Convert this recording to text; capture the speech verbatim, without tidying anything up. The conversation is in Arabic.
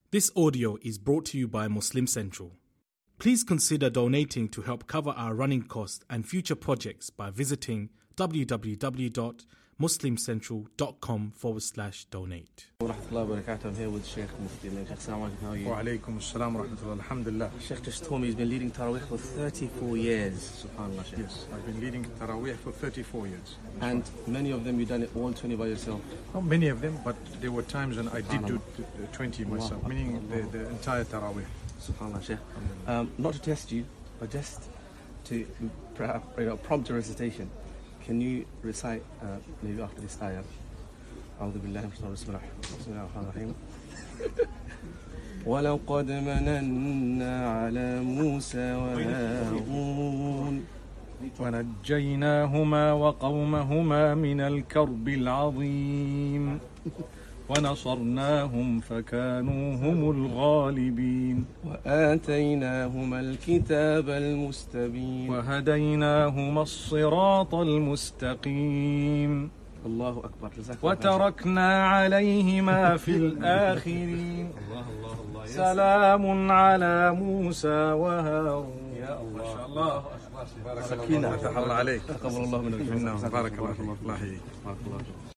This audio is brought to you by Muslim Central. Please consider donating to help cover our running costs and future projects by visiting www.muslimcentral.com forward slash donate. Warahmatullahi wabarakatuh. I'm here with Sheikh Mufti. Sheikh, assalamu alaikum. How are you? Wa alaikum assalam wa rahmatullah. Alhamdulillah. Sheikh just told me he's been leading Taraweeh for thirty-four years. Subhanallah, Sheikh. Yes, I've been leading Taraweeh for thirty-four years. And many of them you done it one twenty by yourself. Not many of them, but there were times when I did do twenty myself, meaning the, the entire Taraweeh. Subhanallah, Sheikh. Um, not to test you, but just to you know, prompt a recitation. Can you recite uh, maybe after this ayah? أعوذ بالله من الشيطان الرجيم. بسم الله الرحمن الرحيم. ولقد مننا على موسى وهارون ونجيناهما وقومهما من الكرب العظيم ونصرناهم فكانوا هم الغالبين وآتيناهما الكتاب المستبين وهديناهما الصراط المستقيم الله أكبر. وتركنا عليهما في الآخرين سلام على موسى وهارون. يا الله. ما شاء الله. سكينة. فتح الله عليك. تقبل الله منك. بارك الله فيك. الله يحييك. بارك الله فيك.